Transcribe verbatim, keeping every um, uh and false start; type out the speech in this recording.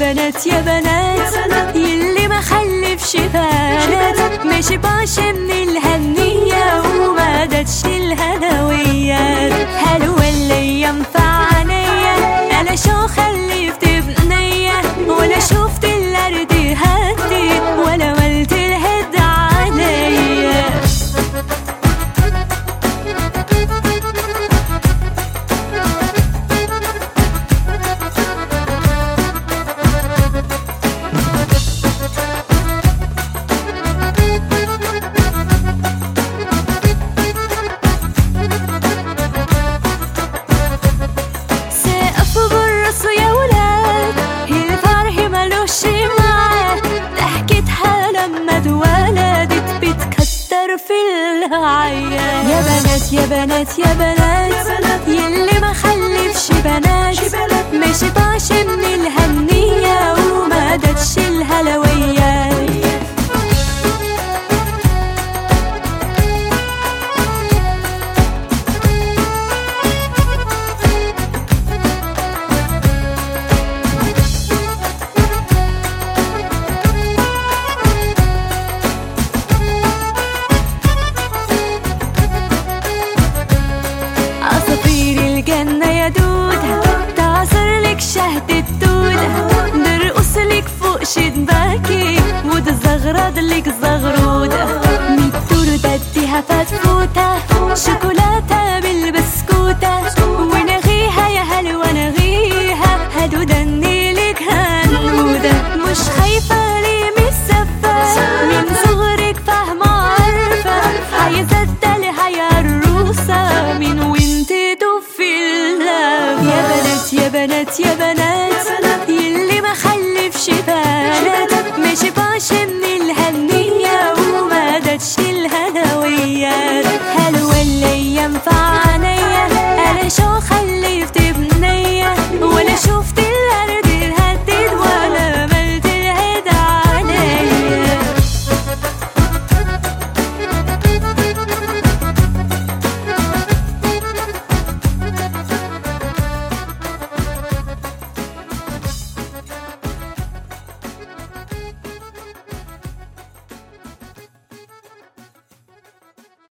بنات يا بنات يلي ما خلفش بنات ماشي باشا من الهنية وما داتش الهنويات حلوة الايام في عينيا انا شو خلفت بنية ولا شفت الارض هدي ولا ولت الهد عليا يا بنات يا بنات يا بنات يلي ما خلفش بنات ماشي طاشي من الهنية وما داتش الهلويات شهد الدودة نرقصلك فوق شباكي وتزغرد لك زغرودة ميت دور بديها فتفوتة شوكولاتة